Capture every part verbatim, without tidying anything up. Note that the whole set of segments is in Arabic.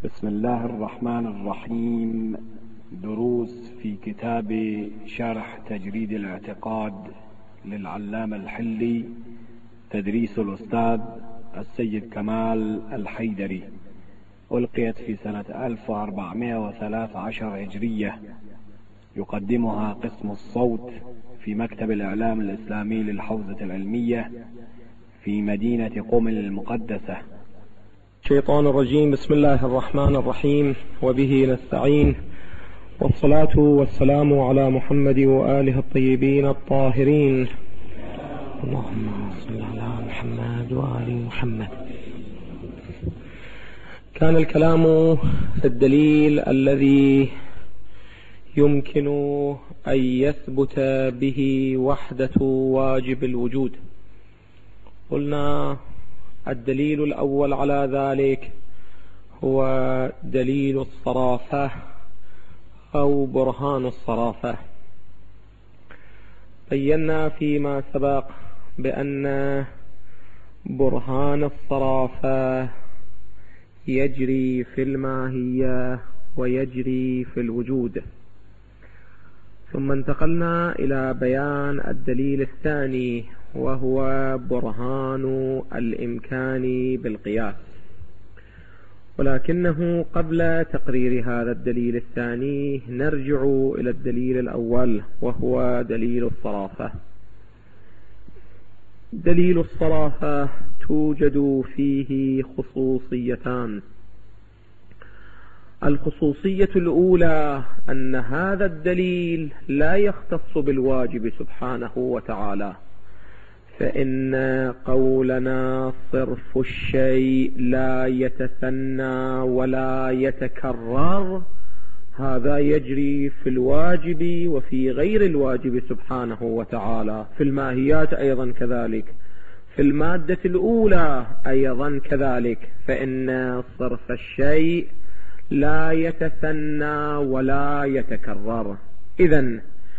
بسم الله الرحمن الرحيم. دروس في كتاب شرح تجريد الاعتقاد للعلامة الحلي، تدريس الأستاذ السيد كمال الحيدري، ألقيت في سنة ألف وأربعمائة وثلاثة عشر هجرية. يقدمها قسم الصوت في مكتب الإعلام الإسلامي للحوزة العلمية في مدينة قم المقدسة. الشيطان الرجيم. بسم الله الرحمن الرحيم، وبه نستعين، والصلاة والسلام على محمد وآله الطيبين الطاهرين. اللهم صل على محمد وآل محمد. كان الكلام في الدليل الذي يمكن أن يثبت به وحدة واجب الوجود. قلنا الدليل الأول على ذلك هو دليل الصرافة أو برهان الصرافة. بينا فيما سبق بأن برهان الصرافة يجري في الماهية ويجري في الوجود، ثم انتقلنا إلى بيان الدليل الثاني وهو برهان الإمكان بالقياس. ولكنه قبل تقرير هذا الدليل الثاني نرجع إلى الدليل الأول وهو دليل الصرافة. دليل الصرافة توجد فيه خصوصيتان. الخصوصية الأولى أن هذا الدليل لا يختص بالواجب سبحانه وتعالى، فإن قولنا صرف الشيء لا يتثنى ولا يتكرر هذا يجري في الواجب وفي غير الواجب سبحانه وتعالى، في الماهيات أيضا كذلك، في المادة الأولى أيضا كذلك، فإن صرف الشيء لا يتثنى ولا يتكرر. إذن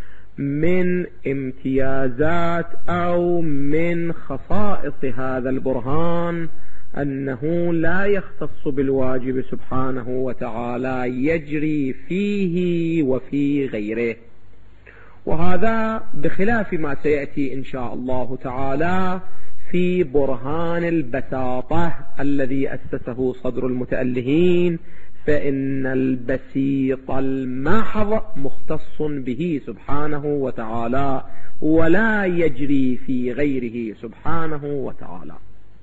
من امتيازات أو من خصائص هذا البرهان أنه لا يختص بالواجب سبحانه وتعالى، يجري فيه وفي غيره، وهذا بخلاف ما سيأتي إن شاء الله تعالى في برهان البساطة الذي أسسه صدر المتألهين، فإن البسيط المحض مختص به سبحانه وتعالى ولا يجري في غيره سبحانه وتعالى.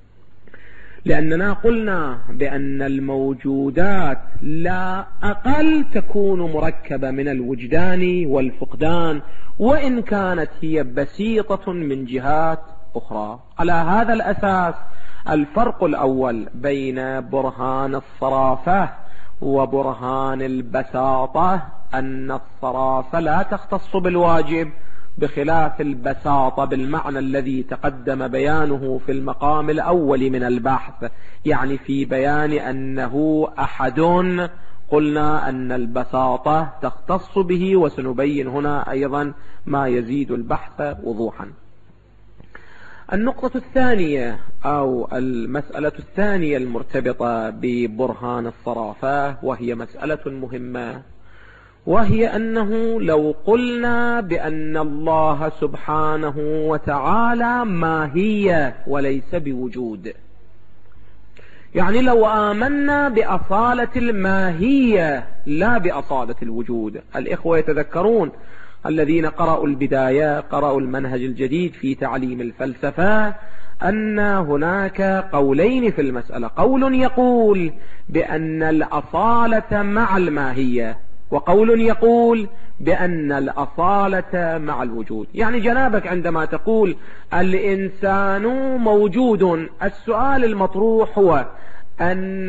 لأننا قلنا بأن الموجودات لا أقل تكون مركبة من الوجدان والفقدان، وإن كانت هي بسيطة من جهات أخرى. على هذا الأساس الفرق الأول بين برهان الصرافة وبرهان البساطة أن الصرافة لا تختص بالواجب بخلاف البساطة بالمعنى الذي تقدم بيانه في المقام الأول من البحث، يعني في بيان أنه أحد. قلنا أن البساطة تختص به، وسنبين هنا أيضا ما يزيد البحث وضوحا. النقطة الثانية أو المسألة الثانية المرتبطة ببرهان الصرافة وهي مسألة مهمة، وهي أنه لو قلنا بأن الله سبحانه وتعالى ماهية وليس بوجود، يعني لو آمنا بأصالة الماهية لا بأصالة الوجود. الإخوة يتذكرون الذين قرأوا البداية، قرأوا المنهج الجديد في تعليم الفلسفة، أن هناك قولين في المسألة: قول يقول بأن الأصالة مع الماهية، وقول يقول بأن الأصالة مع الوجود. يعني جنابك عندما تقول الإنسان موجود، السؤال المطروح هو أن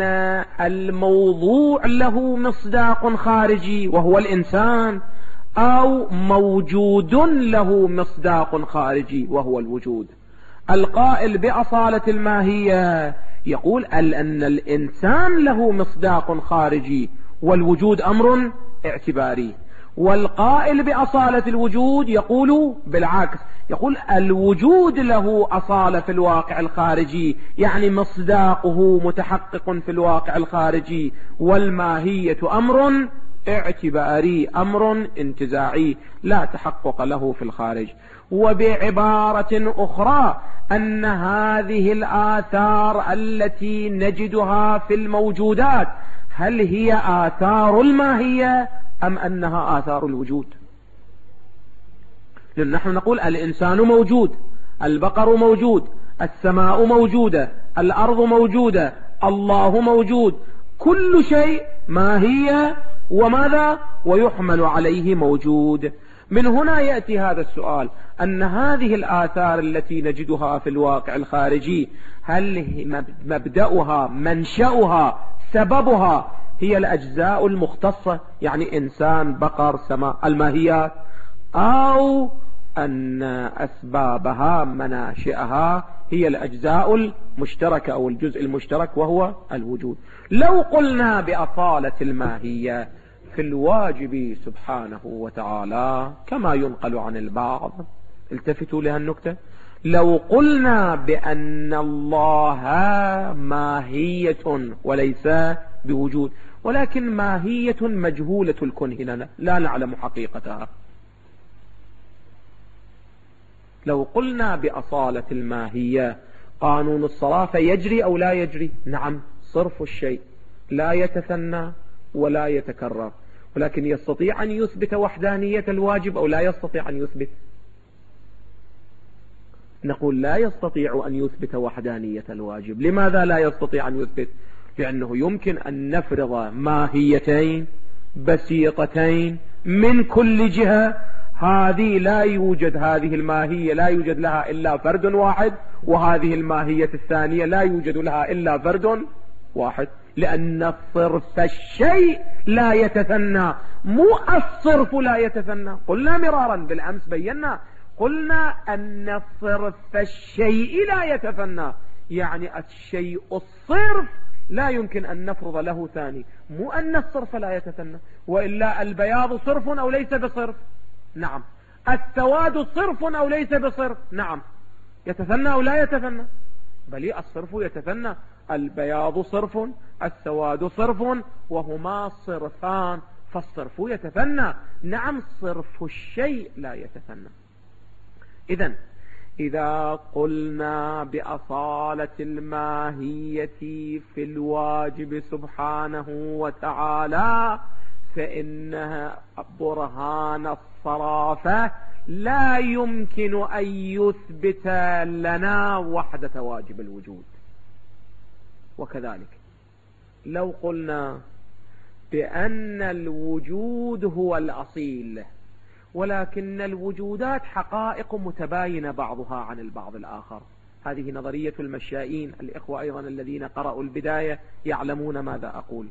الموضوع له مصداق خارجي وهو الإنسان، أو موجود له مصداق خارجي وهو الوجود. القائل بأصالة الماهية يقول أن الإنسان له مصداق خارجي والوجود أمر اعتباري، والقائل بأصالة الوجود يقول بالعكس، يقول الوجود له أصالة في الواقع الخارجي، يعني مصداقه متحقق في الواقع الخارجي، والماهية أمر اعتباري، أمر انتزاعي لا تحقق له في الخارج. وبعبارة أخرى أن هذه الآثار التي نجدها في الموجودات هل هي آثار الماهية أم أنها آثار الوجود؟ لأن نحن نقول الإنسان موجود، البقر موجود، السماء موجودة، الأرض موجودة، الله موجود، كل شيء ماهية وماذا ويحمل عليه موجود. من هنا يأتي هذا السؤال، أن هذه الآثار التي نجدها في الواقع الخارجي هل مبدأها منشأها سببها هي الأجزاء المختصة، يعني إنسان بقر سماء الماهيات، أو أن أسبابها مناشئها هي الأجزاء المشتركة أو الجزء المشترك وهو الوجود؟ لو قلنا بأصالة الماهية في الواجب سبحانه وتعالى كما ينقل عن البعض، التفتوا لها النكتة، لو قلنا بأن الله ماهية وليس بوجود، ولكن ماهية مجهولة الكون هنا لا نعلم حقيقتها، لو قلنا بأصالة الماهية قانون الصرف يجري أو لا يجري؟ نعم، صرف الشيء لا يتثنى ولا يتكرر، ولكن يستطيع أن يثبت وحدانية الواجب أو لا يستطيع أن يثبت؟ نقول لا يستطيع أن يثبت وحدانية الواجب. لماذا لا يستطيع أن يثبت؟ لأنه يمكن أن نفرض ماهيتين بسيطتين من كل جهة، هذه لا يوجد، هذه الماهية لا يوجد لها إلا فرد واحد، وهذه الماهية الثانية لا يوجد لها إلا فرد واحد، لأن صرف الشيء لا يتثنى، مو الصرف لا يتثنى. قلنا مرارا بالأمس بينا، قلنا أن صرف الشيء لا يتثنى، يعني الشيء الصرف لا يمكن أن نفرض له ثاني، مو أن الصرف لا يتثنى، وإلا البياض صرف أو ليس بصرف؟ نعم. السواد صرف أو ليس بصرف؟ نعم. يتثنى أو لا يتثنى؟ بل الصرف يتثنى، البياض صرف، السواد صرف، وهما صرفان، فالصرف يتثنى. نعم، صرف الشيء لا يتثنى. إذن إذا قلنا بأصالة الماهية في الواجب سبحانه وتعالى فإنها برهان الصرافة لا يمكن أن يثبت لنا وحدة واجب الوجود. وكذلك لو قلنا بأن الوجود هو الأصيل، ولكن الوجودات حقائق متباينة بعضها عن البعض الآخر، هذه نظرية المشائين، الإخوة أيضا الذين قرأوا البداية يعلمون ماذا أقول.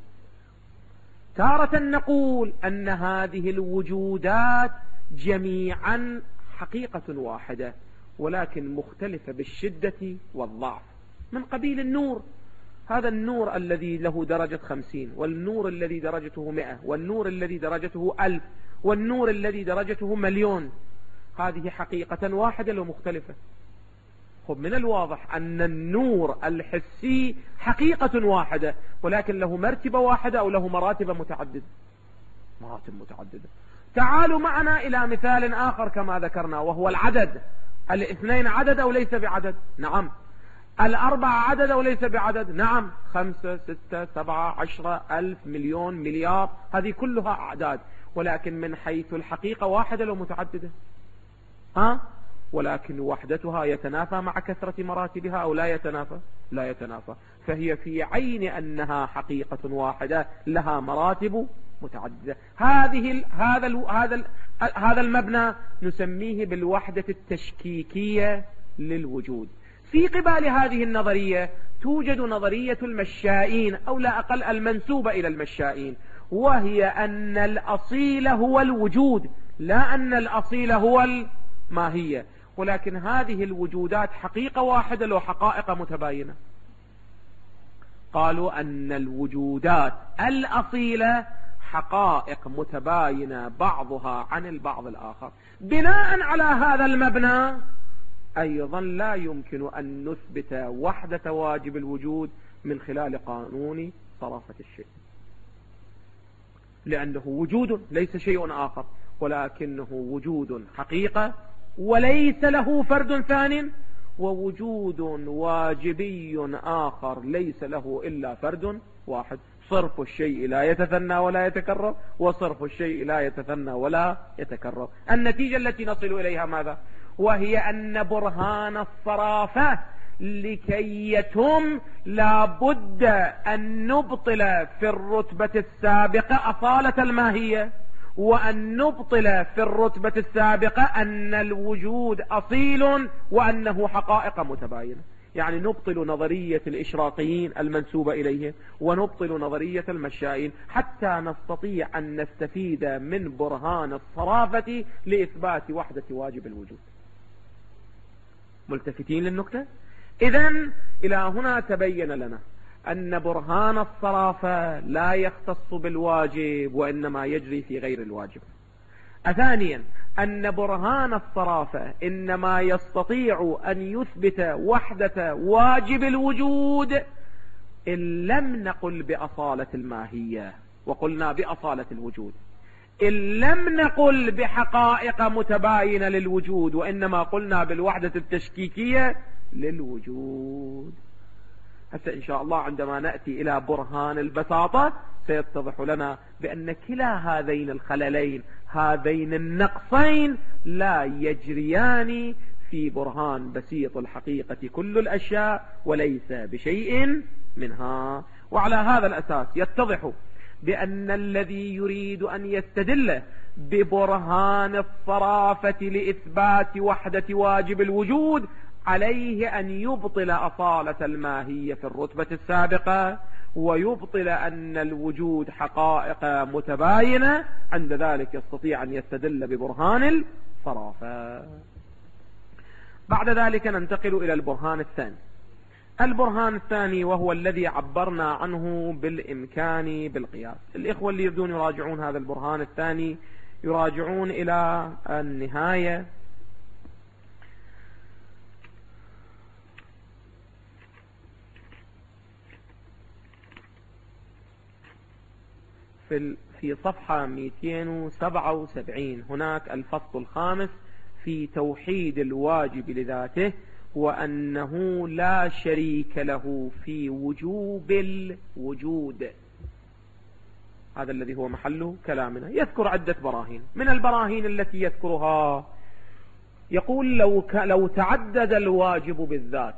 تارة نقول أن هذه الوجودات جميعا حقيقة واحدة، ولكن مختلفة بالشدة والضعف، من قبيل النور، هذا النور الذي له درجة خمسين، والنور الذي درجته مئة، والنور الذي درجته ألف، والنور الذي درجته مليون، هذه حقيقة واحدة لو مختلفة. خب من الواضح أن النور الحسي حقيقة واحدة، ولكن له مرتبة واحدة أو له مراتب متعددة، مراتب متعددة. تعالوا معنا إلى مثال آخر كما ذكرنا، وهو العدد. الاثنين عدد أو ليس بعدد؟ نعم. الأربعة عدد أو ليس بعدد؟ نعم. خمسة، ستة، سبعة، عشرة، ألف، مليون، مليار، هذه كلها أعداد، ولكن من حيث الحقيقة واحدة لو متعددة؟ ها؟ ولكن وحدتها يتنافى مع كثرة مراتبها أو لا يتنافى؟ لا يتنافى، فهي في عين أنها حقيقة واحدة لها مراتب متعددة. هذه ال هذا ال هذا ال هذا المبنى نسميه بالوحدة التشكيكية للوجود. في قبال هذه النظرية توجد نظرية المشائين، أو لا أقل المنسوبة إلى المشائين، وهي أن الأصيل هو الوجود، لا أن الأصيل هو الماهية، ولكن هذه الوجودات حقيقة واحدة لو حقائق متباينة. قالوا أن الوجودات الأصيلة حقائق متباينة بعضها عن البعض الآخر. بناء على هذا المبنى أيضا لا يمكن أن نثبت وحدة واجب الوجود من خلال قانون صرافة الشيء، لأنه وجود ليس شيء آخر، ولكنه وجود حقيقة وليس له فرد ثان، ووجود واجبي آخر ليس له إلا فرد واحد. صرف الشيء لا يتثنى ولا يتكرر، وصرف الشيء لا يتثنى ولا يتكرر. النتيجة التي نصل إليها ماذا؟ وهي أن برهان الصرافة لكي يتم لابد أن نبطل في الرتبة السابقة أصالة الماهية، وأن نبطل في الرتبة السابقة أن الوجود أصيل وأنه حقائق متباينة. يعني نبطل نظرية الإشراقيين المنسوبة إليهم، ونبطل نظرية المشائين، حتى نستطيع أن نستفيد من برهان الصرافة لإثبات وحدة واجب الوجود. ملتفتين للنكتة؟ إذن إلى هنا تبين لنا أن برهان الصرافة لا يختص بالواجب وإنما يجري في غير الواجب. ثانيا أن برهان الصرافة إنما يستطيع أن يثبت وحدة واجب الوجود إن لم نقل بأصالة الماهية، وقلنا بأصالة الوجود، إن لم نقل بحقائق متباينة للوجود، وإنما قلنا بالوحدة التشكيكية للوجود. حتى إن شاء الله عندما نأتي إلى برهان البساطة سيتضح لنا بأن كلا هذين الخللين، هذين النقصين، لا يجريان في برهان بسيط الحقيقة كل الأشياء وليس بشيء منها. وعلى هذا الأساس يتضح بأن الذي يريد أن يستدل ببرهان الصرافة لإثبات وحدة واجب الوجود عليه أن يبطل أصالة الماهية في الرتبة السابقة، ويبطل أن الوجود حقائق متباينة. عند ذلك يستطيع أن يستدل ببرهان الصرافة. بعد ذلك ننتقل إلى البرهان الثاني. البرهان الثاني وهو الذي عبرنا عنه بالإمكان بالقياس. الإخوة اللي يريدون يراجعون هذا البرهان الثاني يراجعون إلى النهاية في في صفحة مئتين وسبعة وسبعين. هناك الفصل الخامس في توحيد الواجب لذاته، وأنه لا شريك له في وجوب الوجود. هذا الذي هو محل كلامنا. يذكر عدة براهين. من البراهين التي يذكرها يقول لو, ك... لو تعدد الواجب بالذات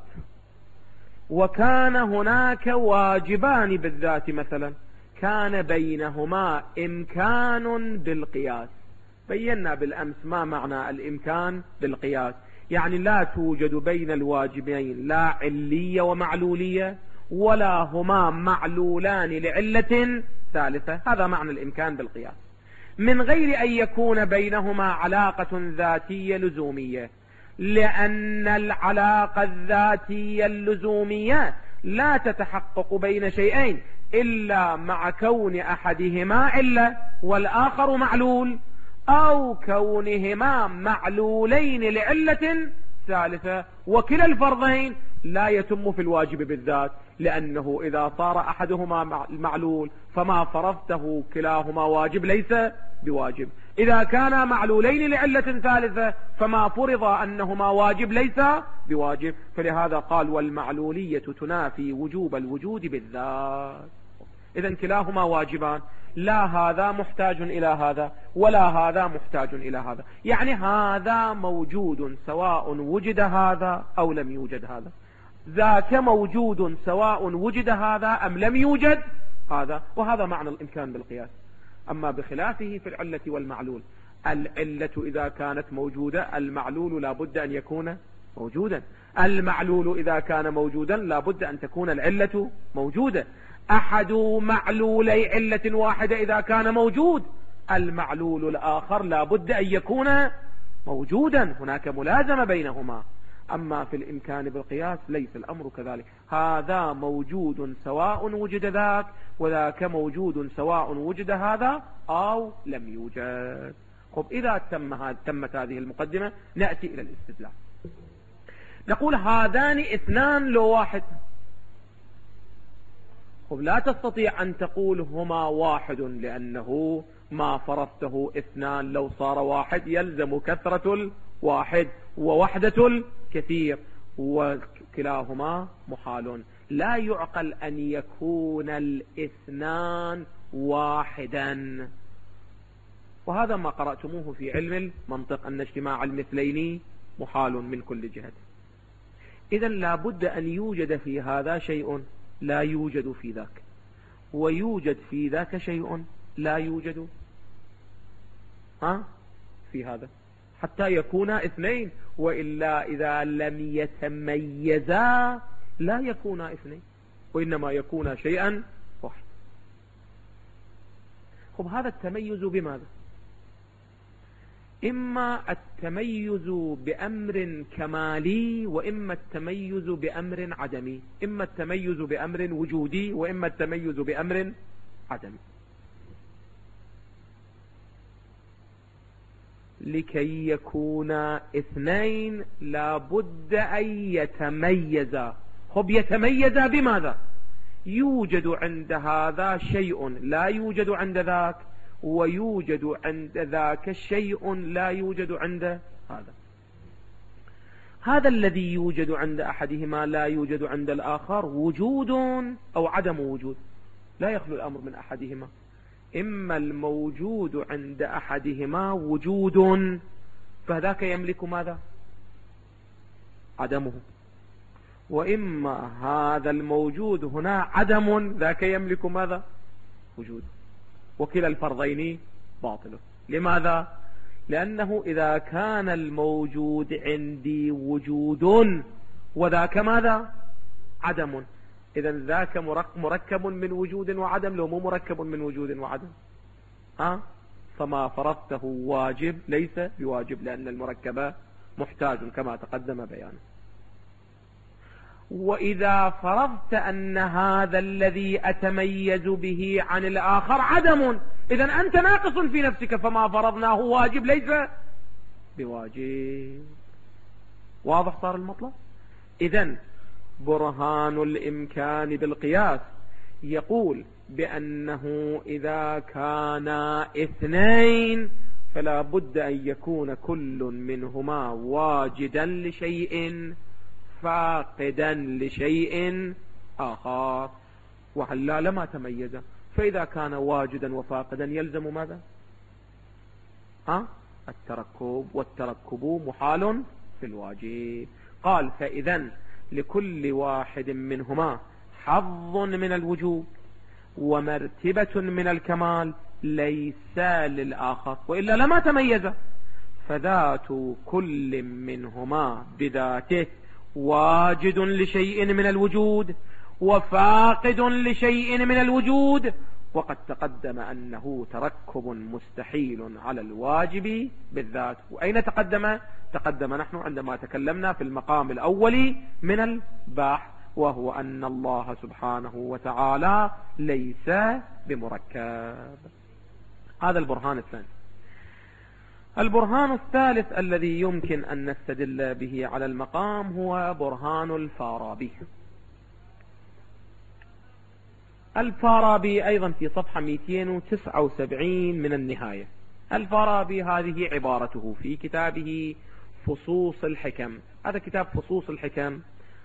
وكان هناك واجبان بالذات مثلا، كان بينهما إمكان بالقياس. بينا بالأمس ما معنى الإمكان بالقياس. يعني لا توجد بين الواجبين لا علية ومعلولية، ولا هما معلولان لعلة ثالثة. هذا معنى الإمكان بالقياس، من غير أن يكون بينهما علاقة ذاتية لزومية، لأن العلاقة الذاتية اللزومية لا تتحقق بين شيئين إلا مع كون أحدهما علة والآخر معلول، أو كونهما معلولين لعلة ثالثة. وكلا الفرضين لا يتم في الواجب بالذات، لأنه إذا صار أحدهما معلول فما فرضته كلاهما واجب ليس بواجب. إذا كانا معلولين لعلة ثالثة فما فرض أنهما واجب ليس بواجب. فلهذا قال والمعلولية تنافي وجوب الوجود بالذات. إذن كلاهما واجبان، لا هذا محتاج إلى هذا ولا هذا محتاج إلى هذا. يعني هذا موجود سواء وجد هذا أو لم يوجد هذا، ذاك موجود سواء وجد هذا أم لم يوجد هذا. وهذا معنى الإمكان بالقياس. أما بخلافه في العلة والمعلول، العلة إذا كانت موجودة المعلول لا بد أن يكون موجودا، المعلول إذا كان موجودا لا بد أن تكون العلة موجودة. أحد معلولي علة واحدة إذا كان موجود، المعلول الآخر لا بد أن يكون موجودا، هناك ملازمة بينهما. أما في الإمكان بالقياس ليس الأمر كذلك. هذا موجود سواء وجد ذاك، وذاك موجود سواء وجد هذا أو لم يوجد. خب إذا تم هذا تمت هذه المقدمة نأتي إلى الاستدلال. نقول هذان اثنان لو واحد. خب لا تستطيع أن تقول هما واحد، لأنه ما فرضته اثنان لو صار واحد يلزم كثرة الواحد ووحدة الكثير، وكلاهما محال. لا يعقل أن يكون الاثنان واحدا، وهذا ما قرأتموه في علم المنطق أن اجتماع المثلين محال من كل جهة. إذن لا بد أن يوجد في هذا شيء لا يوجد في ذاك، ويوجد في ذاك شيء لا يوجد ها في هذا، حتى يكونا اثنين، وإلا إذا لم يتميزا لا يكونا اثنين، وإنما يكونا شيئا واحد. خب هذا التميز بماذا؟ إما التميز بأمر كمالي، وإما التميز بأمر عدمي. إما التميز بأمر وجودي، وإما التميز بأمر عدمي. لكي يكون اثنين لابد أن يتميزا. خب يتميزا بماذا؟ يوجد عند هذا شيء لا يوجد عند ذاك، ويوجد عند ذاك شيء لا يوجد عند هذا. هذا الذي يوجد عند أحدهما لا يوجد عند الآخر وجود أو عدم وجود، لا يخلو الأمر من أحدهما. إما الموجود عند أحدهما وجود، فذاك يملك ماذا؟ عدمه. وإما هذا الموجود هنا عدم، ذاك يملك ماذا؟ وجود. وكلا الفرضين باطل. لماذا؟ لأنه إذا كان الموجود عندي وجود وذاك ماذا؟ عدم، إذن ذاك مركب من وجود وعدم، لو مو مركب من وجود وعدم ها؟ فما فرضته واجب ليس بواجب، لأن المركب محتاج كما تقدم بيانه. وإذا فرضت أن هذا الذي أتميز به عن الآخر عدم، إذن أنت ناقص في نفسك، فما فرضناه واجب ليس بواجب. واضح صار المطلب؟ إذن برهان الإمكان بالقياس يقول بأنه إذا كان اثنين فلا بد أن يكون كل منهما واجدا لشيء فاقدا لشيء آخر، وهلا لما تميز. فإذا كان واجدا وفاقدا يلزم ماذا؟ ها؟ التركب، والتركب محال في الواجب. قال فإذن لكل واحد منهما حظ من الوجوب ومرتبة من الكمال ليس للآخر، وإلا لما تميز. فذات كل منهما بذاته واجد لشيء من الوجود وفاقد لشيء من الوجود، وقد تقدم أنه تركب مستحيل على الواجب بالذات. وأين تقدم؟ تقدم نحن عندما تكلمنا في المقام الأول من الباحث، وهو أن الله سبحانه وتعالى ليس بمركب. هذا البرهان الثاني. البرهان الثالث الذي يمكن أن نستدل به على المقام هو برهان الفارابي. الفارابي أيضا في صفحة مئتين وتسعة وسبعين من النهاية. الفارابي هذه عبارته في كتابه فصوص الحكم. هذا كتاب فصوص الحكم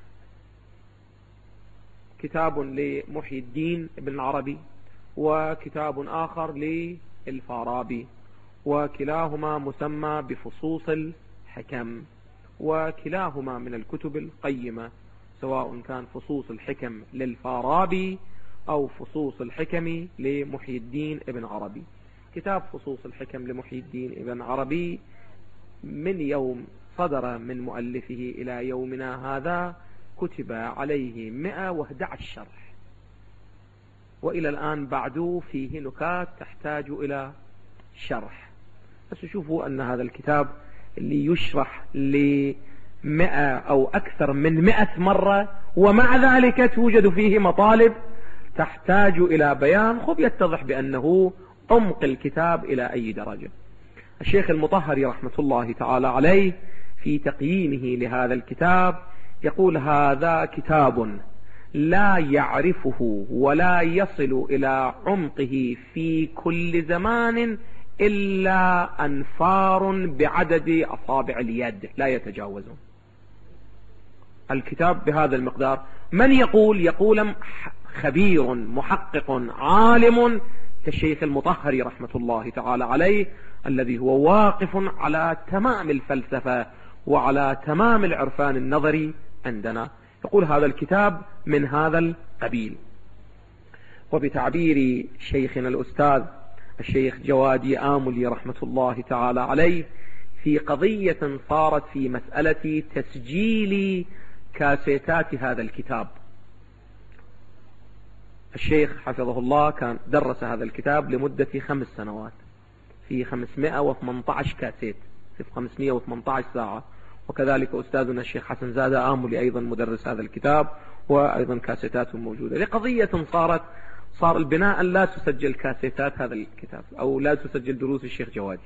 كتاب لمحي الدين ابن عربي، وكتاب آخر للفارابي، وكلاهما مسمى بفصوص الحكم، وكلاهما من الكتب القيمة، سواء كان فصوص الحكم للفارابي أو فصوص الحكم لمحي الدين ابن عربي. كتاب فصوص الحكم لمحي الدين ابن عربي من يوم صدر من مؤلفه إلى يومنا هذا كتب عليه مئة وأحد عشر شرح، وإلى الآن بعد فيه نكات تحتاج إلى شرح. بس شوفوا أن هذا الكتاب اللي يشرح مئة أو أكثر من مئة مرة، ومع ذلك توجد فيه مطالب تحتاج إلى بيان. خب يتضح بأنه عمق الكتاب إلى أي درجة. الشيخ المطهري رحمة الله تعالى عليه في تقييمه لهذا الكتاب يقول: هذا كتاب لا يعرفه ولا يصل إلى عمقه في كل زمان إلا أنفار بعدد أصابع اليد لا يتجاوزون. الكتاب بهذا المقدار. من يقول؟ يقول خبير محقق عالم كالشيخ المطهري رحمة الله تعالى عليه، الذي هو واقف على تمام الفلسفة وعلى تمام العرفان النظري عندنا. يقول هذا الكتاب من هذا القبيل. وبتعبير شيخنا الأستاذ الشيخ جوادي آملي رحمة الله تعالى عليه، في قضية صارت في مسألة تسجيل كاسيتات هذا الكتاب. الشيخ حفظه الله كان درس هذا الكتاب لمدة خمس سنوات في خمسمائة وثمانية عشر كاسيت في خمسمائة وثمانية عشر ساعة. وكذلك أستاذنا الشيخ حسن زادة آملي أيضا مدرس هذا الكتاب، وأيضا كاسيتاته موجودة. لقضية صارت صار البناء لا تسجل كاسيتات هذا الكتاب أو لا تسجل دروس الشيخ جوادي.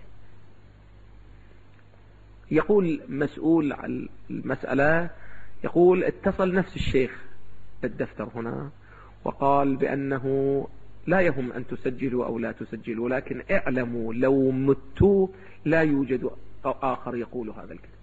يقول مسؤول عن المسألة، يقول اتصل نفس الشيخ بالدفتر هنا وقال بأنه لا يهم أن تسجلوا أو لا تسجلوا، لكن اعلموا لو متوا لا يوجد آخر يقول هذا الكتاب.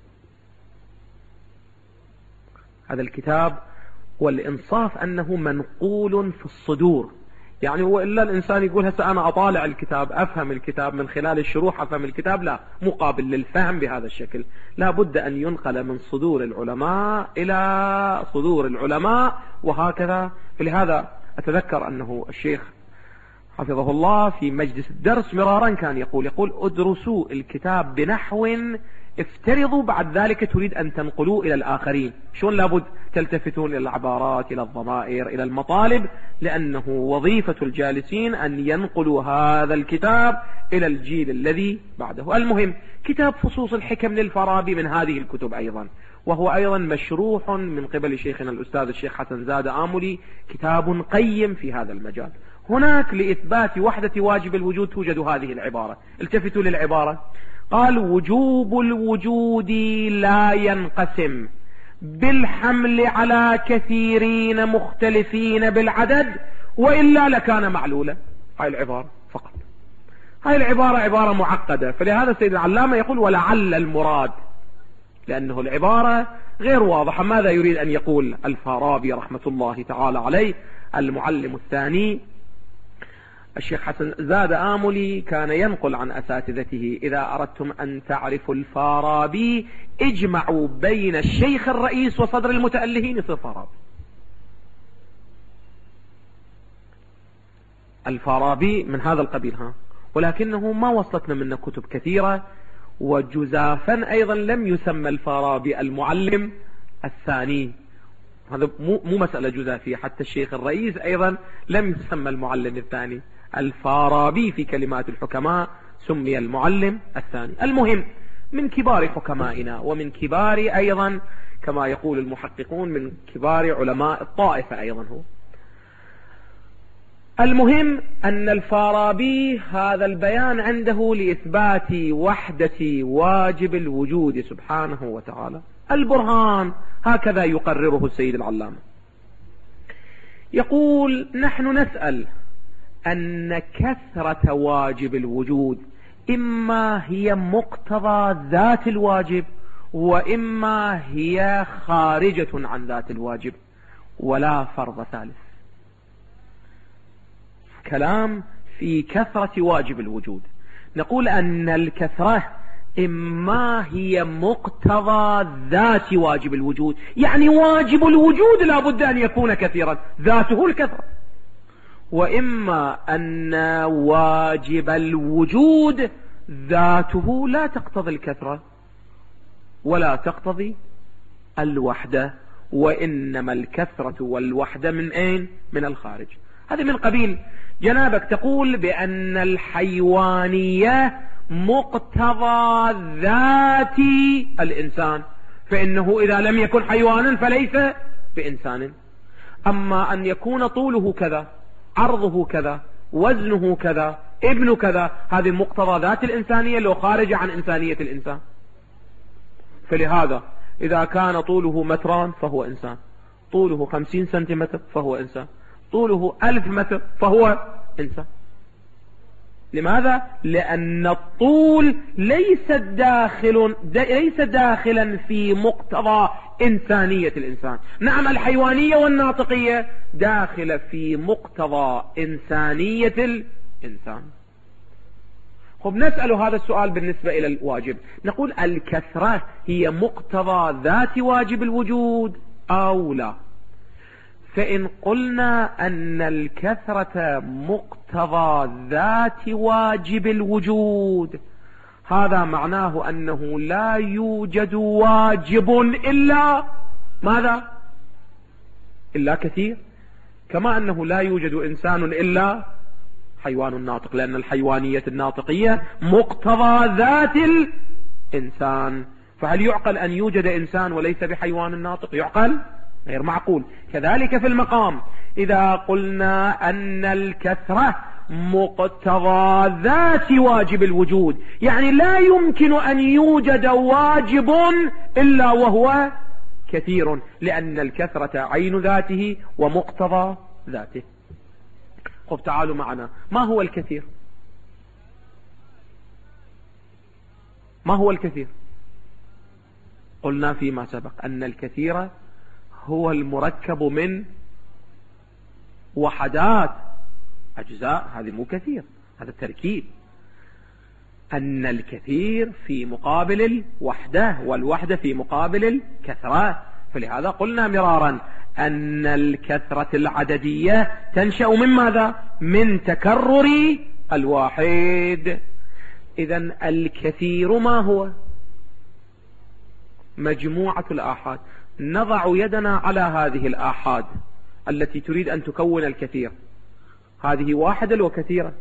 هذا الكتاب والإنصاف أنه منقول في الصدور. يعني هو إلا الإنسان يقول هسه أنا أطالع الكتاب أفهم الكتاب من خلال الشروح أفهم الكتاب، لا، مقابل للفهم بهذا الشكل لا بد أن ينقل من صدور العلماء إلى صدور العلماء وهكذا. فلهذا أتذكر أنه الشيخ حفظه الله في مجلس الدرس مرارا كان يقول يقول ادرسوا الكتاب بنحو افترضوا بعد ذلك تريد أن تنقلوا إلى الآخرين. شون لابد تلتفتون إلى العبارات إلى الضمائر إلى المطالب، لأنه وظيفة الجالسين أن ينقلوا هذا الكتاب إلى الجيل الذي بعده. المهم كتاب فصوص الحكم للفارابي من هذه الكتب أيضا، وهو أيضا مشروح من قبل شيخنا الأستاذ الشيخ حسن زادة آملي، كتاب قيم في هذا المجال. هناك لإثبات وحدة واجب الوجود توجد هذه العبارة. التفتوا للعبارة، قال: وجوب الوجود لا ينقسم بالحمل على كثيرين مختلفين بالعدد وإلا لكان معلولا. هاي العبارة فقط. هاي العبارة عبارة معقدة، فلهذا السيد العلامة يقول ولعل المراد، لأنه العبارة غير واضحة. ماذا يريد أن يقول الفارابي رحمة الله تعالى عليه؟ المعلم الثاني الشيخ حسن زادة آملي كان ينقل عن أساتذته: إذا أردتم أن تعرفوا الفارابي اجمعوا بين الشيخ الرئيس وصدر المتألهين يصير فارابي. الفارابي من هذا القبيل ها، ولكنه ما وصلتنا منه كتب كثيرة، وجزافا أيضا لم يسمى الفارابي المعلم الثاني. هذا مو مو مسألة جزافية، حتى الشيخ الرئيس أيضا لم يسمى المعلم الثاني. الفارابي في كلمات الحكماء سمي المعلم الثاني. المهم من كبار حكمائنا ومن كبار أيضا كما يقول المحققون من كبار علماء الطائفة أيضا هو. المهم أن الفارابي هذا البيان عنده لإثبات وحدة واجب الوجود سبحانه وتعالى. البرهان هكذا يقرره السيد العلامة، يقول: نحن نسأل أن كثرة واجب الوجود إما هي مقتضى ذات الواجب وإما هي خارجة عن ذات الواجب ولا فرض ثالث. كلام في كثرة واجب الوجود. نقول أن الكثرة إما هي مقتضى ذات واجب الوجود، يعني واجب الوجود لا بد أن يكون كثيرا ذاته الكثرة، وإما أن واجب الوجود ذاته لا تقتضي الكثرة ولا تقتضي الوحدة، وإنما الكثرة والوحدة من أين؟ من الخارج. هذه من قبيل جنابك تقول بأن الحيوانية مقتضى ذات الإنسان، فإنه إذا لم يكن حيوانا فليس بإنسان. أما أن يكون طوله كذا، عرضه كذا، وزنه كذا، ابن كذا، هذه مقتضى ذات الإنسانية لو خارج عن إنسانية الإنسان. فلهذا إذا كان طوله متران فهو إنسان، طوله خمسين سنتيمتر فهو إنسان، طوله ألف متر فهو إنسان. لماذا؟ لأن الطول ليس داخل ليس داخلا في مقتضى إنسانية الإنسان. نعم الحيوانية والناطقية داخلة في مقتضى إنسانية الإنسان. خب نسأل هذا السؤال بالنسبة إلى الواجب، نقول الكثرة هي مقتضى ذات واجب الوجود أو لا؟ فإن قلنا أن الكثرة مقتضى ذات واجب الوجود، هذا معناه أنه لا يوجد واجب إلا ماذا؟ إلا كثير، كما أنه لا يوجد إنسان إلا حيوان ناطق، لأن الحيوانية الناطقية مقتضى ذات الإنسان. فهل يعقل أن يوجد إنسان وليس بحيوان ناطق؟ يعقل؟ غير معقول. كذلك في المقام، إذا قلنا أن الكثرة مقتضى ذات واجب الوجود، يعني لا يمكن أن يوجد واجب إلا وهو كثير، لأن الكثرة عين ذاته ومقتضى ذاته. خب تعالوا معنا، ما هو الكثير؟ ما هو الكثير؟ قلنا فيما سبق أن الكثير هو المركب من وحدات أجزاء، هذه مو كثير، هذا التركيب. أن الكثير في مقابل الوحدة، والوحدة في مقابل الكثرة. فلهذا قلنا مرارا أن الكثرة العددية تنشأ من ماذا؟ من تكرر الواحد. إذن الكثير ما هو؟ مجموعة الآحاد. نضع يدنا على هذه الآحاد التي تريد أن تكون الكثير، هذه واحدة وكثيرة؟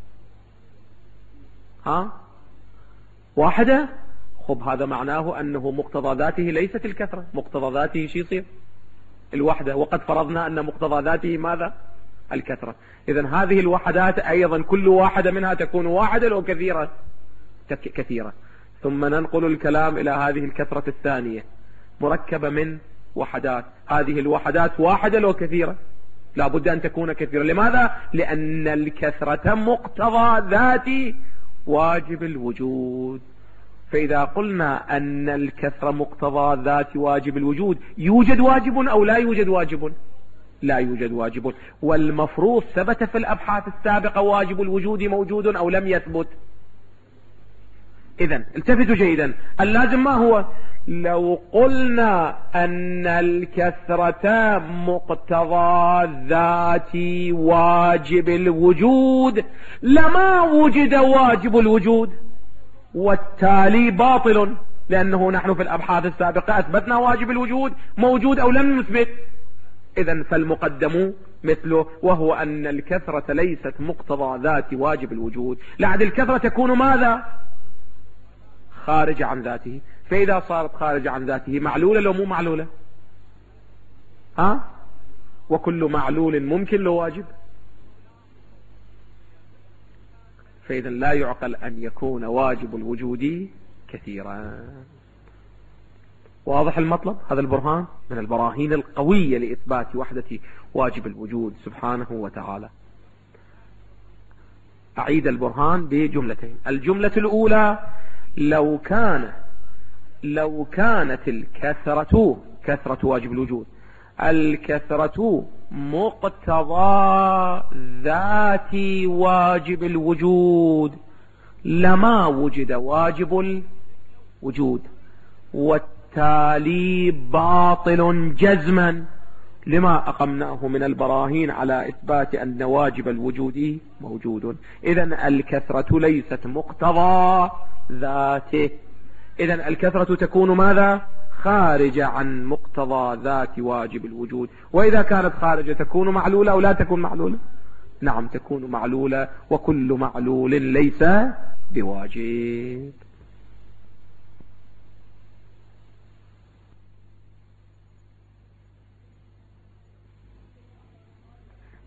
ها؟ واحدة. خب هذا معناه أنه مقتضى ذاته ليست الكثرة، مقتضى ذاته شي يصير؟ الوحدة، وقد فرضنا أن مقتضى ذاته ماذا؟ الكثرة. إذن هذه الوحدات أيضا كل واحدة منها تكون واحدة وكثيرة كثيرة. ثم ننقل الكلام إلى هذه الكثرة الثانية مركبة من وحدات، هذه الوحدات واحدة وكثيرة، لا بد أن تكون كثيرة. لماذا؟ لأن الكثرة مقتضى ذات واجب الوجود. فإذا قلنا أن الكثرة مقتضى ذات واجب الوجود، يوجد واجب أو لا يوجد واجب؟ لا يوجد واجب. والمفروض ثبت في الأبحاث السابقة واجب الوجود موجود أو لم يثبت؟ إذن التفتوا جيدا، اللازم ما هو؟ لو قلنا أن الكثرة مقتضى ذات واجب الوجود لما وجد واجب الوجود، والتالي باطل، لأنه نحن في الأبحاث السابقة أثبتنا واجب الوجود موجود أو لم نثبت. إذن فالمقدم مثله، وهو أن الكثرة ليست مقتضى ذات واجب الوجود، لعد الكثرة تكون ماذا؟ خارج عن ذاته. فإذا صارت خارج عن ذاته معلولة لو مو معلولة؟ ها؟ وكل معلول ممكن له واجب. فإذا لا يعقل أن يكون واجب الوجود كثيرا. واضح المطلب؟ هذا البرهان من البراهين القوية لإثبات وحدة واجب الوجود سبحانه وتعالى. أعيد البرهان بجملتين. الجملة الأولى، لو كان لو كانت الكثرة كثرة واجب الوجود الكثرة مقتضى ذات واجب الوجود لما وجد واجب الوجود، والتالي باطل جزما لما أقمناه من البراهين على إثبات أن واجب الوجود موجود. إذن الكثرة ليست مقتضى ذاته. إذن الكثرة تكون ماذا؟ خارجة عن مقتضى ذات واجب الوجود. وإذا كانت خارجة تكون معلولة أو لا تكون معلولة؟ نعم تكون معلولة، وكل معلول ليس بواجب.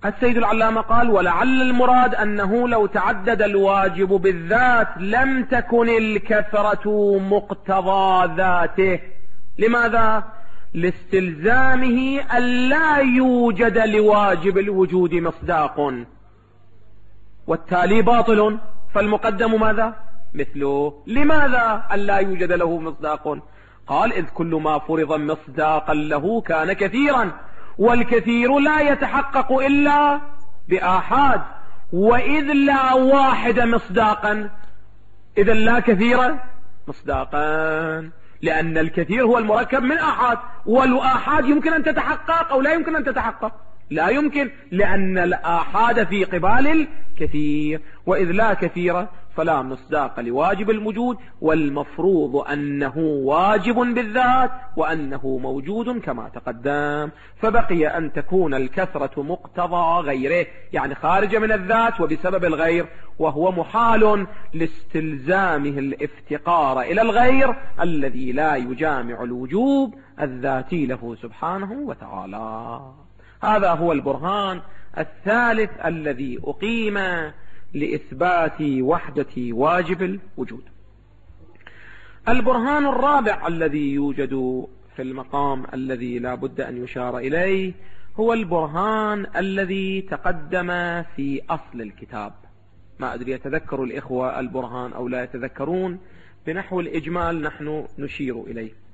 السيد العلامة قال: ولعل المراد أنه لو تعدد الواجب بالذات لم تكن الكثرة مقتضى ذاته. لماذا؟ لاستلزامه أن لا يوجد لواجب الوجود مصداق، والتالي باطل، فالمقدم ماذا؟ مثله. لماذا أن لا يوجد له مصداق؟ قال: إذ كل ما فرض مصداقا له كان كثيرا، والكثير لا يتحقق إلا بآحاد، وإذ لا واحد مصداقا إذا لا كثير مصداقا، لأن الكثير هو المركب من آحاد، والآحاد يمكن أن تتحقق أو لا يمكن أن تتحقق؟ لا يمكن، لأن الآحاد في قبال الكثير، وإذ لا كثير فلا مصداق لواجب الوجود، والمفروض أنه واجب بالذات وأنه موجود كما تقدم. فبقي أن تكون الكثرة مقتضى غيره، يعني خارجة من الذات وبسبب الغير، وهو محال لاستلزامه الافتقار إلى الغير الذي لا يجامع الوجوب الذاتي له سبحانه وتعالى. هذا هو البرهان الثالث الذي أقيم لإثبات وحدة واجب الوجود. البرهان الرابع الذي يوجد في المقام الذي لا بد أن يشار إليه هو البرهان الذي تقدم في أصل الكتاب. ما أدري يتذكر الإخوة البرهان أو لا يتذكرون، بنحو الإجمال نحن نشير إليه.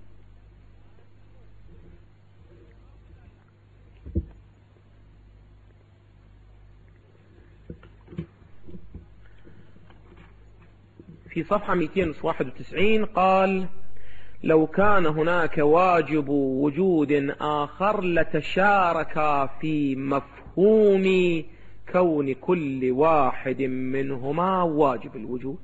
في صفحة مئتين وواحد وتسعين قال: لو كان هناك واجب وجود آخر لتشاركا في مفهوم كون كل واحد منهما واجب الوجود.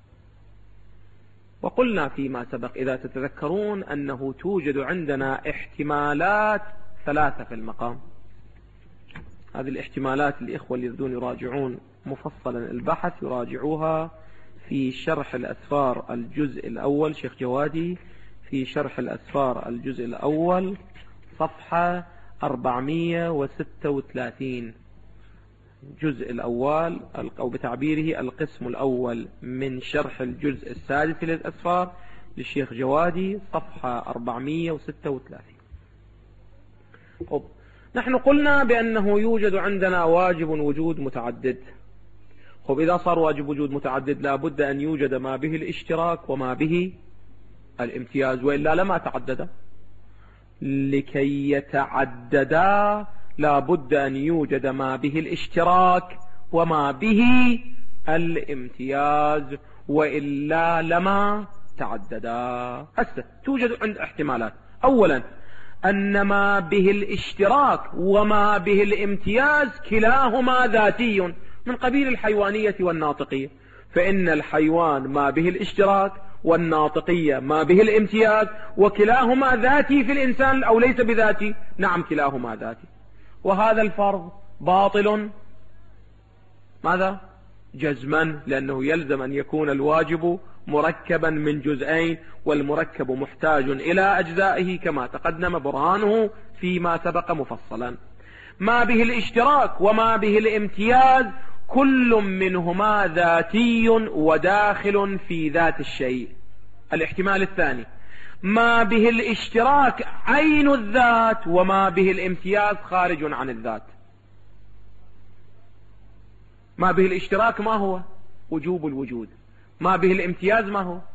وقلنا فيما سبق إذا تتذكرون أنه توجد عندنا احتمالات ثلاثة في المقام. هذه الاحتمالات الإخوة اللي يريدون يراجعون مفصلا البحث يراجعوها في شرح الأسفار الجزء الأول، شيخ جوادي في شرح الأسفار الجزء الأول صفحة أربعمئة وستة وثلاثين، الجزء الأول أو بتعبيره القسم الأول من شرح الجزء السادس للأسفار للشيخ جوادي صفحة أربعمئة وستة وثلاثين. طب نحن قلنا بأنه يوجد عندنا واجب وجود متعدد. خب إذا صار واجب وجود متعدد لا بد أن يوجد ما به الاشتراك وما به الامتياز، وإلا لما تعدد. لكي يتعددا لا بد أن يوجد ما به الاشتراك وما به الامتياز، وإلا لما تعددا. هسه توجد عند احتمالات. أولا أن ما به الاشتراك وما به الامتياز كلاهما ذاتي من قبيل الحيوانية والناطقية، فإن الحيوان ما به الاشتراك والناطقية ما به الامتياز، وكلاهما ذاتي في الإنسان أو ليس بذاتي؟ نعم كلاهما ذاتي. وهذا الفرض باطل ماذا؟ جزما، لأنه يلزم أن يكون الواجب مركبا من جزئين، والمركب محتاج إلى أجزائه كما تقدم برهانه فيما سبق مفصلا. ما به الاشتراك وما به الامتياز كل منهما ذاتي وداخل في ذات الشيء. الاحتمال الثاني ما به الاشتراك عين الذات وما به الامتياز خارج عن الذات. ما به الاشتراك ما هو؟ وجوب الوجود. ما به الامتياز ما هو؟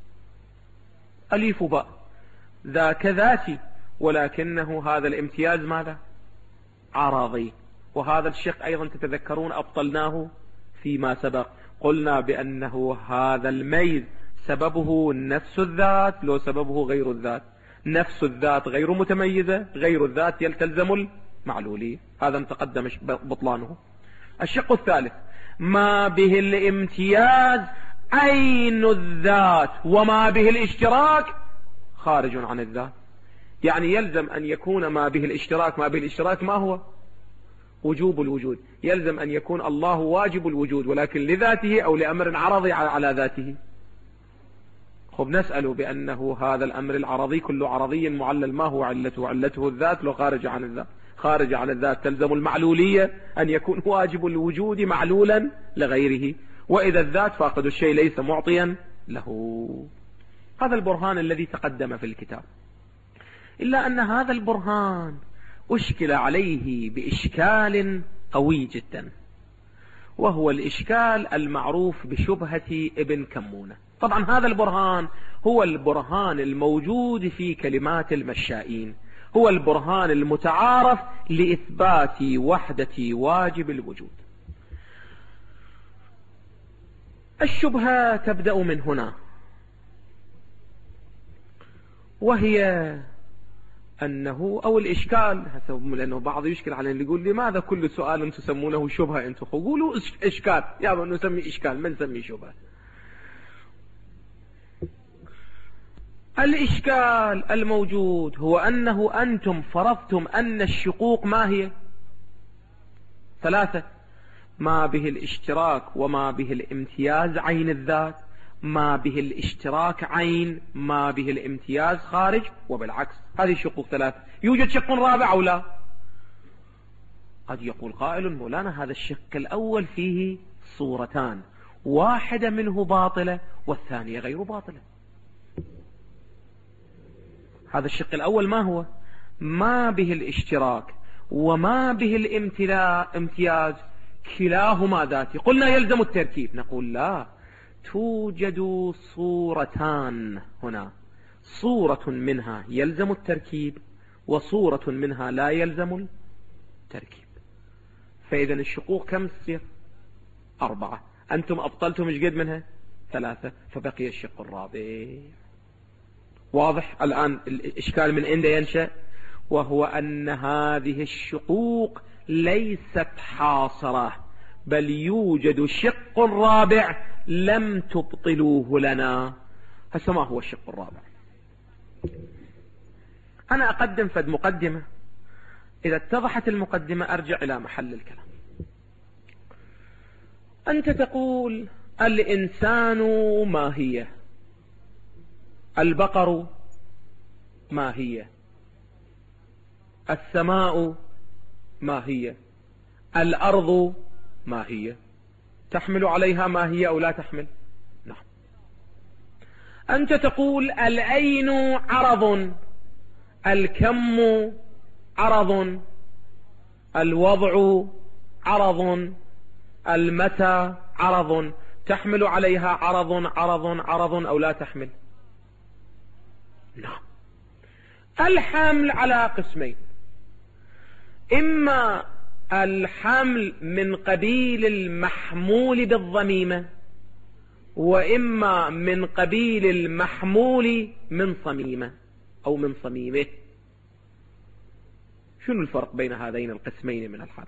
أليف باء، ذاك ذاتي، ولكنه هذا الامتياز ماذا؟ عرضي. وهذا الشق أيضا تتذكرون أبطلناه فيما سبق، قلنا بأنه هذا الميز سببه نفس الذات لو سببه غير الذات. نفس الذات غير متميزة، غير الذات يلتزم المعلولية، هذا تقدم بطلانه. الشق الثالث ما به الامتياز عين الذات وما به الاشتراك خارج عن الذات، يعني يلزم أن يكون ما به الاشتراك ما به الاشتراك ما هو؟ وجوب الوجود. يلزم أن يكون الله واجب الوجود ولكن لذاته أو لأمر عرضي على ذاته. خب نسأل بأنه هذا الأمر العرضي كل عرضي معلل ما هو علته؟ علته الذات لو خارج عن الذات. خارج عن الذات تلزم المعلولية أن يكون واجب الوجود معلولا لغيره، وإذا الذات فاقد الشيء ليس معطيا له. هذا البرهان الذي تقدم في الكتاب، إلا أن هذا البرهان أشكل عليه بإشكال قوي جدا، وهو الإشكال المعروف بشبهة ابن كمونة. طبعا هذا البرهان هو البرهان الموجود في كلمات المشائين، هو البرهان المتعارف لإثبات وحدة واجب الوجود. الشبهة تبدأ من هنا، وهي أنه أو الإشكال، لأنه بعض يشكل على اللي يقول لماذا كل سؤال تسمونه شبهة أنتم قولوا إشكال، يا من نسمي إشكال ما نسمي شبهة. الإشكال الموجود هو أنه أنتم فرضتم أن الشقوق ما هي؟ ثلاثة: ما به الاشتراك وما به الامتياز عين الذات، ما به الاشتراك عين، ما به الامتياز خارج، وبالعكس. هذه الشقوق ثلاثة. يوجد شق رابع أو لا؟ قد يقول قائل مولانا هذا الشق الأول فيه صورتان، واحدة منه باطلة والثانية غير باطلة. هذا الشق الأول ما هو؟ ما به الاشتراك وما به الامتياز كلاهما ذاتي. قلنا يلزم التركيب، نقول لا، توجد صورتان هنا، صورة منها يلزم التركيب وصورة منها لا يلزم التركيب. فإذا الشقوق كم تصير؟ أربعة. أنتم أبطلتم ايش قد منها؟ ثلاثة، فبقي الشق الرابع. واضح الآن الإشكال من أين ينشأ؟ وهو أن هذه الشقوق ليست حاصرة، بل يوجد شق رابع لم تبطلوه لنا. هسه ما هو الشق الرابع؟ أنا أقدم فد مقدمة، إذا اتضحت المقدمة أرجع إلى محل الكلام. أنت تقول الإنسان ماهية، البقر ماهية، السماء ماهية، الأرض ماهية. تحمل عليها ماهية أو لا تحمل؟ نعم. أنت تقول العين عرض، الكم عرض، الوضع عرض، المتى عرض. تحمل عليها عرض عرض عرض أو لا تحمل؟ نعم. الحمل على قسمين، إما الحمل من قبيل المحمول بالضميمة، وإما من قبيل المحمول من صميمة أو من صميمه. شنو الفرق بين هذين القسمين من الحمل؟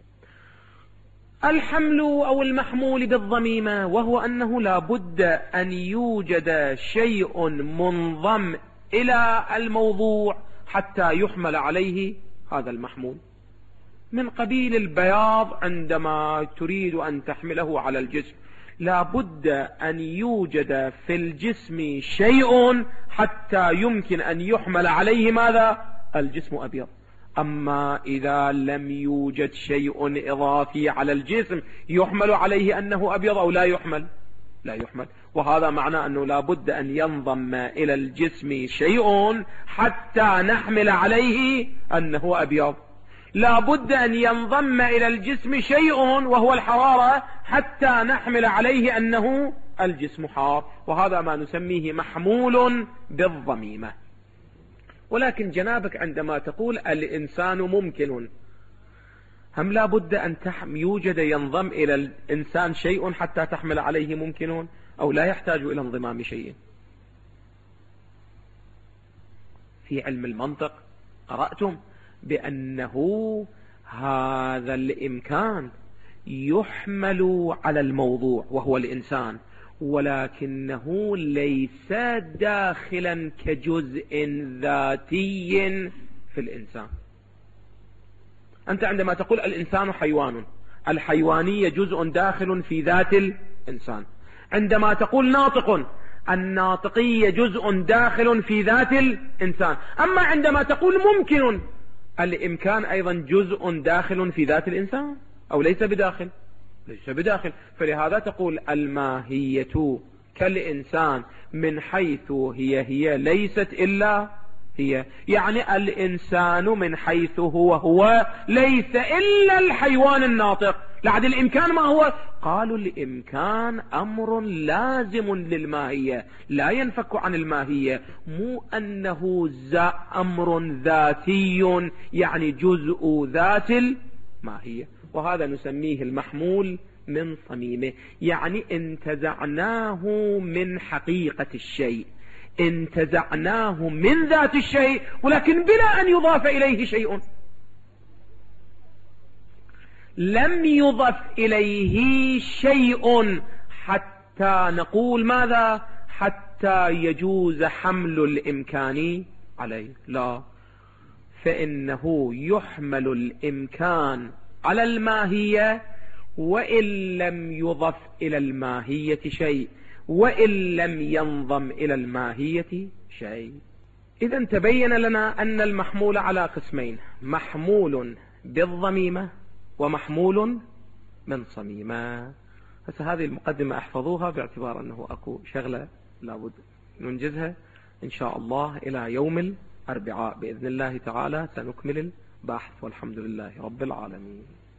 الحمل أو المحمول بالضميمة وهو أنه لا بد أن يوجد شيء منضم إلى الموضوع حتى يحمل عليه هذا المحمول. من قبيل البياض عندما تريد أن تحمله على الجسم لا بد أن يوجد في الجسم شيء حتى يمكن أن يحمل عليه ماذا؟ الجسم أبيض. أما إذا لم يوجد شيء إضافي على الجسم يحمل عليه أنه أبيض أو لا يحمل؟ لا يحمل. وهذا معناه أنه لا بد أن ينضم إلى الجسم شيء حتى نحمل عليه أنه أبيض. لا بد أن ينضم إلى الجسم شيء وهو الحرارة حتى نحمل عليه أنه الجسم حار، وهذا ما نسميه محمول بالضميمة. ولكن جنابك عندما تقول الإنسان ممكن، هم لا بد أن يوجد ينضم إلى الإنسان شيء حتى تحمل عليه ممكنون، أو لا يحتاج إلى انضمام شيء؟ في علم المنطق قرأتم بأنه هذا الإمكان يحمل على الموضوع وهو الإنسان، ولكنه ليس داخلا كجزء ذاتي في الإنسان. أنت عندما تقول الإنسان حيوان، الحيوانية جزء داخل في ذات الإنسان. عندما تقول ناطق، الناطقية جزء داخل في ذات الإنسان. أما عندما تقول ممكن، الإمكان أيضا جزء داخل في ذات الإنسان أو ليس بداخل؟ ليس بداخل. فلهذا تقول الماهية كالإنسان من حيث هي هي ليست إلا هي، يعني الإنسان من حيث هو هو ليس إلا الحيوان الناطق. لعد الإمكان ما هو؟ قالوا الإمكان أمر لازم للماهية لا ينفك عن الماهية، مو أنه أمر ذاتي يعني جزء ذات الماهية. وهذا نسميه المحمول من صميمه، يعني انتزعناه من حقيقة الشيء، انتزعناه من ذات الشيء، ولكن بلا أن يضاف إليه شيء. لم يضف إليه شيء حتى نقول ماذا؟ حتى يجوز حمل الإمكان عليه. لا، فإنه يحمل الإمكان على الماهية وإن لم يضف إلى الماهية شيء، وإن لم ينضم إلى الماهية شيء. إذا تبين لنا أن المحمول على قسمين: محمول بالضميمة ومحمول من صميمة. هسه هذه المقدمة احفظوها باعتبار أنه أكو شغلة لابد ننجزها إن شاء الله. إلى يوم الأربعاء بإذن الله تعالى سنكمل البحث، والحمد لله رب العالمين.